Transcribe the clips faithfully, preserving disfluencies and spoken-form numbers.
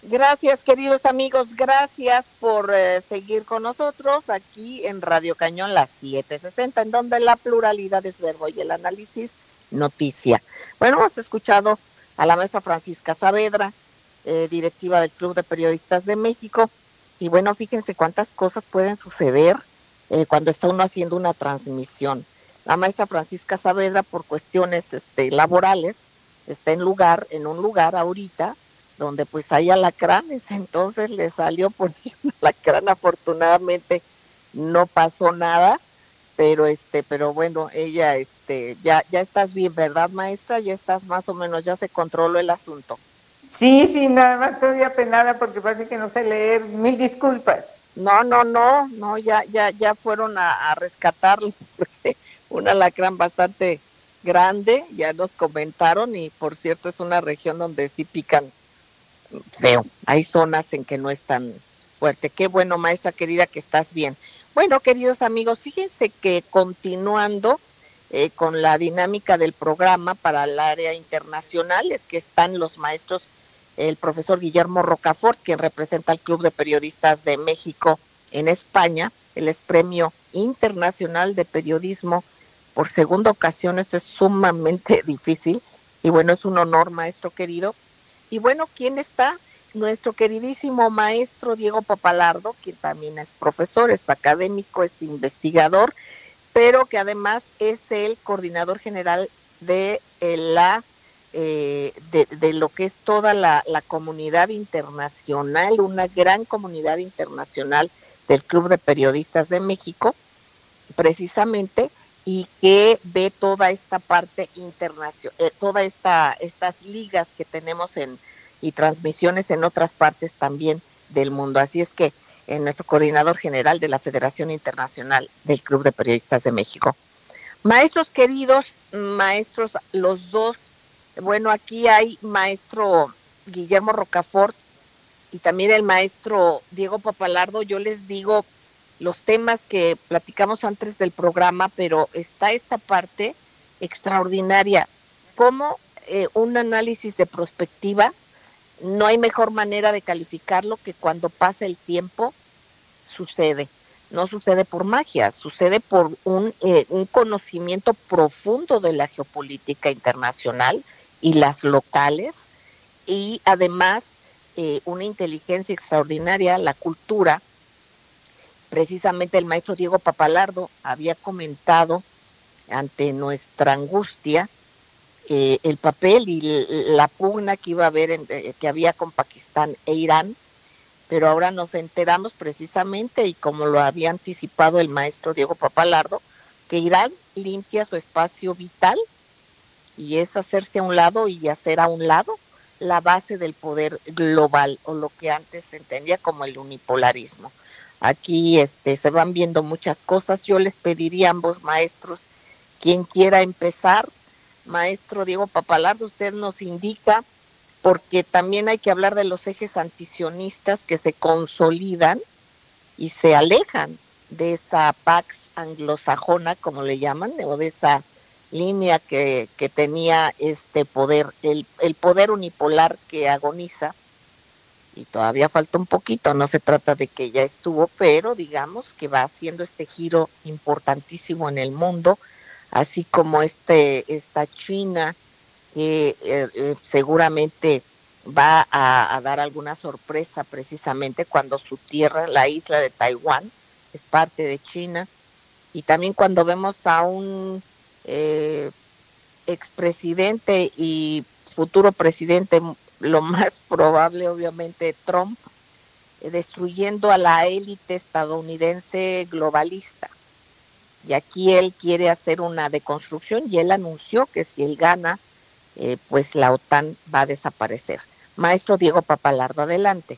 Gracias, queridos amigos, gracias por eh, seguir con nosotros aquí en Radio Cañón, las siete sesenta, en donde la pluralidad es verbo y el análisis noticia. Bueno, hemos escuchado a la maestra Francisca Saavedra, eh, directiva del Club de Periodistas de México, y bueno, fíjense cuántas cosas pueden suceder eh, cuando está uno haciendo una transmisión. La maestra Francisca Saavedra, por cuestiones este, laborales, está en lugar, en un lugar ahorita, donde pues hay alacranes, entonces le salió por ahí un alacrán, afortunadamente no pasó nada, pero este, pero bueno, ella este, ya, ya estás bien, ¿verdad, maestra? Ya estás más o menos, ya se controló el asunto. Sí, sí, nada más estoy apenada porque parece que no sé leer, mil disculpas. No, no, no, no, ya, ya, ya fueron a, a rescatarlo, porque un alacrán bastante grande, ya nos comentaron, y por cierto es una región donde sí pican feo. Hay zonas en que no es tan fuerte. Qué bueno, maestra querida, que estás bien. Bueno, queridos amigos, fíjense que continuando eh, con la dinámica del programa para el área internacional, es que están los maestros, el profesor Guillermo Rocafort, quien representa al Club de Periodistas de México en España. Él es Premio Internacional de Periodismo por segunda ocasión. Esto es sumamente difícil y bueno, es un honor, maestro querido. Y bueno, ¿quién está? Nuestro queridísimo maestro Diego Papalardo, quien también es profesor, es académico, es investigador, pero que además es el coordinador general de eh, la eh, de, de lo que es toda la, la comunidad internacional, una gran comunidad internacional del Club de Periodistas de México, precisamente, y que ve toda esta parte internacional, eh, toda esta estas ligas que tenemos en y transmisiones en otras partes también del mundo. Así es que en nuestro coordinador general de la Federación Internacional del Club de Periodistas de México. Maestros queridos, maestros los dos, bueno, aquí hay maestro Guillermo Rocafort y también el maestro Diego Papalardo. Yo les digo los temas que platicamos antes del programa, pero está esta parte extraordinaria, como eh, un análisis de prospectiva. No hay mejor manera de calificarlo que cuando pasa el tiempo sucede. No sucede por magia, sucede por un, eh, un conocimiento profundo de la geopolítica internacional y las locales, y además eh, una inteligencia extraordinaria, la cultura. Precisamente el maestro Diego Papalardo había comentado ante nuestra angustia eh, el papel y la pugna que iba a haber, en, eh, que había con Pakistán e Irán, pero ahora nos enteramos precisamente, y como lo había anticipado el maestro Diego Papalardo, que Irán limpia su espacio vital y es hacerse a un lado y hacer a un lado la base del poder global, o lo que antes se entendía como el unipolarismo. Aquí este, se van viendo muchas cosas. Yo les pediría a ambos maestros, quien quiera empezar. Maestro Diego Papalardo, usted nos indica, porque también hay que hablar de los ejes antisionistas que se consolidan y se alejan de esa pax anglosajona, como le llaman, o de esa línea que, que tenía este poder, el, el poder unipolar que agoniza, y todavía falta un poquito. No se trata de que ya estuvo, pero digamos que va haciendo este giro importantísimo en el mundo, así como este esta China que eh, eh, seguramente va a, a dar alguna sorpresa precisamente cuando su tierra, la isla de Taiwán, es parte de China. Y también cuando vemos a un eh, expresidente y futuro presidente, lo más probable obviamente Trump, eh, destruyendo a la élite estadounidense globalista. Y aquí él quiere hacer una deconstrucción, y él anunció que si él gana, eh, pues la OTAN va a desaparecer. Maestro Diego Papalardo, adelante.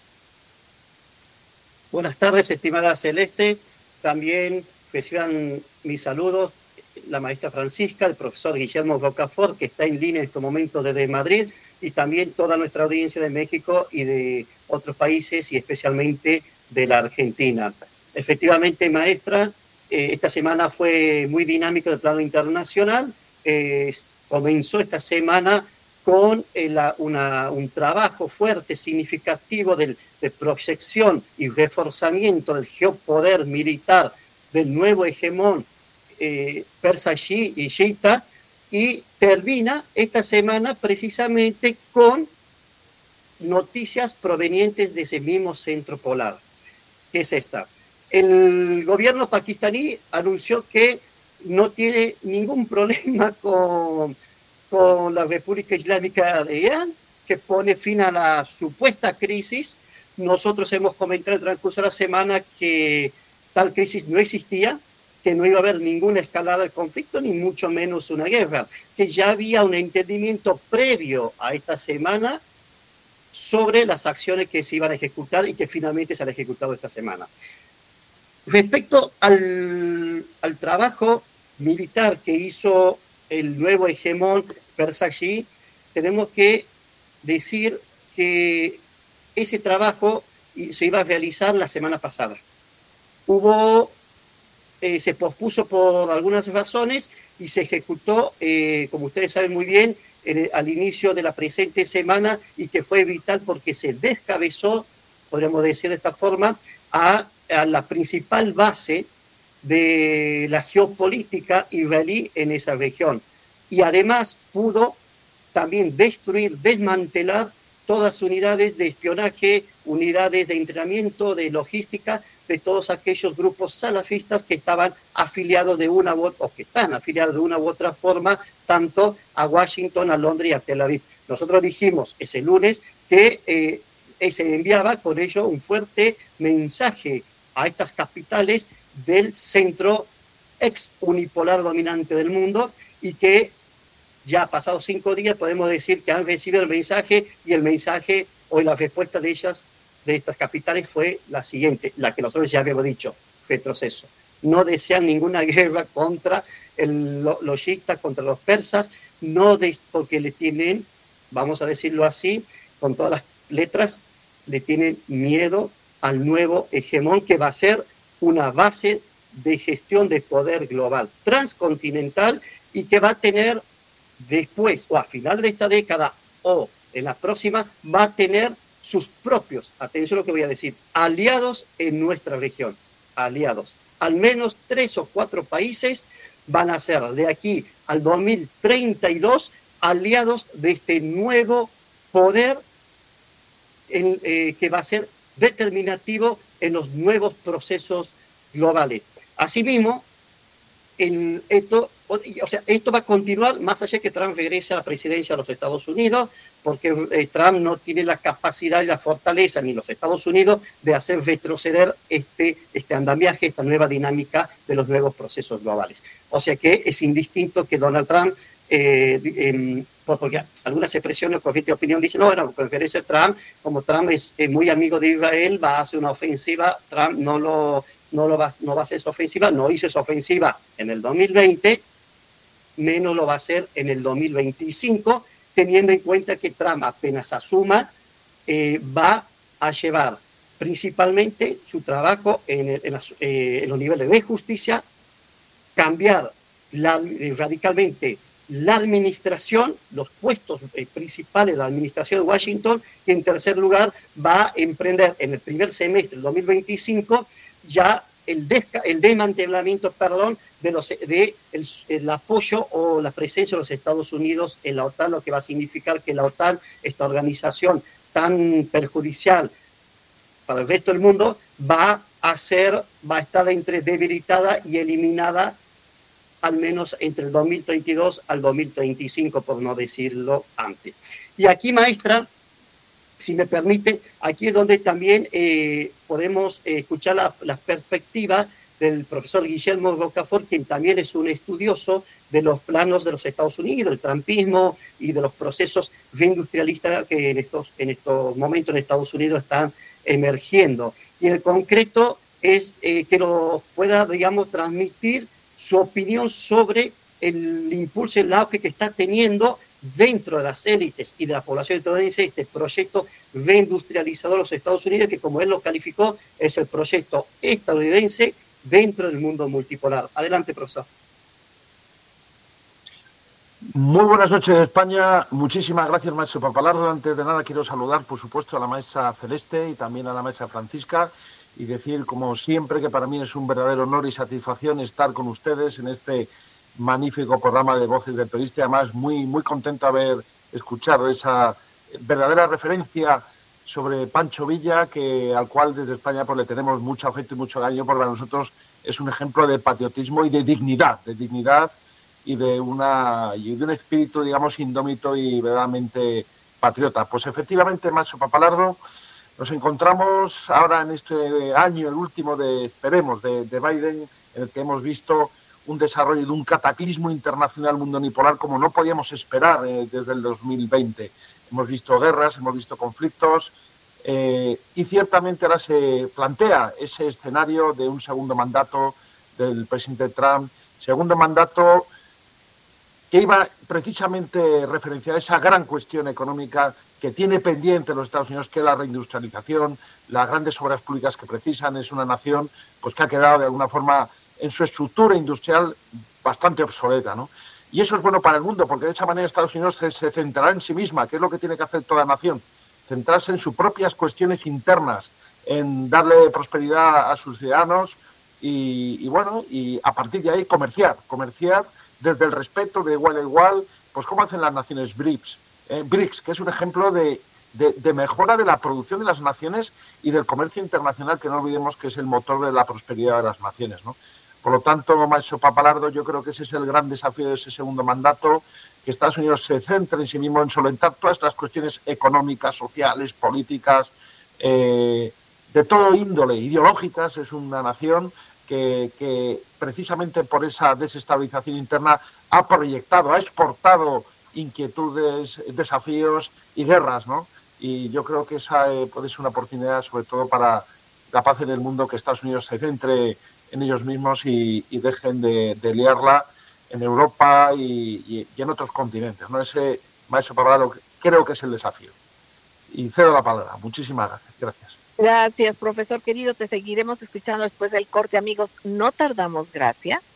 Buenas tardes, estimada Celeste. También reciban mis saludos la maestra Francisca, el profesor Guillermo Rocafort, que está en línea en este momento desde Madrid, y también toda nuestra audiencia de México y de otros países, y especialmente de la Argentina. Efectivamente, maestra, eh, esta semana fue muy dinámica del plano internacional. Eh, comenzó esta semana con eh, la, una, un trabajo fuerte, significativo del, de proyección y reforzamiento del geopoder militar del nuevo hegemón eh, persa y chiita, y termina esta semana precisamente con noticias provenientes de ese mismo centro polar. ¿Qué es esta? El gobierno pakistaní anunció que no tiene ningún problema con, con la República Islámica de Irán, que pone fin a la supuesta crisis. Nosotros hemos comentado en el transcurso de la semana que tal crisis no existía, que no iba a haber ninguna escalada del conflicto, ni mucho menos una guerra, que ya había un entendimiento previo a esta semana sobre las acciones que se iban a ejecutar y que finalmente se han ejecutado esta semana. Respecto al, al trabajo militar que hizo el nuevo hegemón persa chií, tenemos que decir que ese trabajo se iba a realizar la semana pasada. Hubo, eh, se pospuso por algunas razones y se ejecutó, eh, como ustedes saben muy bien, eh, al inicio de la presente semana, y que fue vital porque se descabezó, podríamos decir de esta forma, a, a la principal base de la geopolítica israelí en esa región. Y además pudo también destruir, desmantelar todas unidades de espionaje, unidades de entrenamiento, de logística, de todos aquellos grupos salafistas que estaban afiliados de una u otra, o que están afiliados de una u otra forma, tanto a Washington, a Londres y a Tel Aviv. Nosotros dijimos ese lunes que eh, se enviaba con ello un fuerte mensaje a estas capitales del centro ex unipolar dominante del mundo, y que ya pasados cinco días podemos decir que han recibido el mensaje, y el mensaje o la respuesta de ellas, de estas capitales, fue la siguiente, la que nosotros ya habíamos dicho: retroceso. No desean ninguna guerra contra el, los chiitas, contra los persas, no de, porque le tienen, vamos a decirlo así, con todas las letras, le tienen miedo al nuevo hegemón, que va a ser una base de gestión de poder global, transcontinental, y que va a tener después, o a final de esta década, o en la próxima, va a tener sus propios, atención a lo que voy a decir, aliados en nuestra región, aliados. Al menos tres o cuatro países van a ser de aquí al dos mil treinta y dos aliados de este nuevo poder en, eh, que va a ser determinativo en los nuevos procesos globales. Asimismo, el, esto, o sea, esto va a continuar más allá de que Trump regrese a la presidencia de los Estados Unidos, porque eh, Trump no tiene la capacidad y la fortaleza, ni los Estados Unidos, de hacer retroceder este, este andamiaje, esta nueva dinámica de los nuevos procesos globales. O sea que es indistinto que Donald Trump, eh, eh, porque algunas expresiones, corriente de opinión, dicen, no, bueno, con referencia a Trump, como Trump es eh, muy amigo de Israel, va a hacer una ofensiva, Trump no lo... No, lo va, no va a hacer esa ofensiva, no hizo esa ofensiva en el dos mil veinte, menos lo va a hacer en el dos mil veinticinco, teniendo en cuenta que Trump apenas asuma, eh, va a llevar principalmente su trabajo en, el, en, las, eh, en los niveles de justicia, cambiar la, eh, radicalmente la administración, los puestos eh, principales de la administración de Washington, y en tercer lugar va a emprender en el primer semestre del dos mil veinticinco ya el, desca, el desmantelamiento, perdón, de, los, de el, el apoyo o la presencia de los Estados Unidos en la OTAN, lo que va a significar que la OTAN, esta organización tan perjudicial para el resto del mundo, va a ser, va a estar entre debilitada y eliminada al menos entre el dos mil treinta y dos al dos mil treinta y cinco, por no decirlo antes. Y aquí, maestra, si me permite, aquí es donde también eh, podemos eh, escuchar la, la perspectiva del profesor Guillermo Rocafort, quien también es un estudioso de los planos de los Estados Unidos, el trumpismo y de los procesos reindustrialistas que en estos, en estos momentos en Estados Unidos están emergiendo. Y en el concreto es eh, que nos pueda, digamos, transmitir su opinión sobre el impulso, el auge que está teniendo dentro de las élites y de la población estadounidense este proyecto reindustrializador de los Estados Unidos, que como él lo calificó, es el proyecto estadounidense dentro del mundo multipolar. Adelante, profesor. Muy buenas noches, España. Muchísimas gracias, maestro Papalardo. Antes de nada, quiero saludar, por supuesto, a la maestra Celeste y también a la maestra Francisca y decir, como siempre, que para mí es un verdadero honor y satisfacción estar con ustedes en este magnífico programa de Voces del Periodista. Además, muy, muy contento de haber escuchado esa verdadera referencia sobre Pancho Villa, que, al cual desde España pues, le tenemos mucho afecto y mucho cariño, porque para nosotros es un ejemplo de patriotismo y de dignidad, de dignidad y de, una, y de un espíritu, digamos, indómito y verdaderamente patriota. Pues efectivamente, maestro Papalardo, nos encontramos ahora en este año, el último de, esperemos, de, de Biden, en el que hemos visto un desarrollo de un cataclismo internacional mundo unipolar como no podíamos esperar eh, desde el dos mil veinte. Hemos visto guerras, hemos visto conflictos eh, y ciertamente ahora se plantea ese escenario de un segundo mandato del presidente Trump, segundo mandato que iba precisamente a referenciar esa gran cuestión económica que tiene pendiente los Estados Unidos, que es la reindustrialización, las grandes obras públicas que precisan. Es una nación pues, que ha quedado de alguna forma en su estructura industrial bastante obsoleta, ¿no? Y eso es bueno para el mundo, porque de esa manera Estados Unidos se, se centrará en sí misma, que es lo que tiene que hacer toda nación, centrarse en sus propias cuestiones internas, en darle prosperidad a sus ciudadanos y, y bueno, y a partir de ahí comerciar, comerciar desde el respeto de igual a igual, pues como hacen las naciones BRICS, eh, BRICS, que es un ejemplo de, de, de mejora de la producción de las naciones y del comercio internacional, que no olvidemos que es el motor de la prosperidad de las naciones, ¿no? Por lo tanto, maestro Papalardo, yo creo que ese es el gran desafío de ese segundo mandato, que Estados Unidos se centre en sí mismo en solventar todas las cuestiones económicas, sociales, políticas, eh, de todo índole, ideológicas. Es una nación que, que precisamente por esa desestabilización interna ha proyectado, ha exportado inquietudes, desafíos y guerras, ¿no? Y yo creo que esa eh, puede ser una oportunidad, sobre todo para la paz en el mundo, que Estados Unidos se centre en ellos mismos y, y dejen de, de liarla en Europa y, y, y en otros continentes, ¿no? Ese, maestro Papalardo, creo que es el desafío. Y cedo la palabra. Muchísimas gracias. Gracias. Gracias, profesor querido. Te seguiremos escuchando después del corte, amigos. No tardamos. Gracias.